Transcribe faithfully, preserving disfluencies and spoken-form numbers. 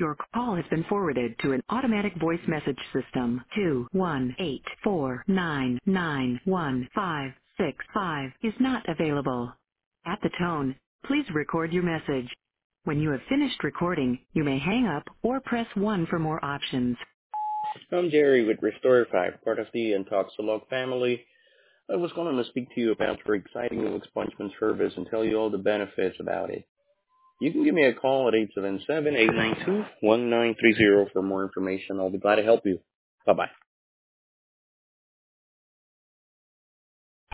Your call has been forwarded to an automatic voice message system. two one eight four nine nine one five six five is not available. At the tone, please record your message. When you have finished recording, you may hang up or press one for more options. I'm Jerry with Restore five, part of the Intoxilog family. I was going to speak to you about your exciting new expungement service and tell you all the benefits about it. You can give me a call at eight seven seven, eight nine two, one nine three zero for more information. I'll be glad to help you. Bye-bye.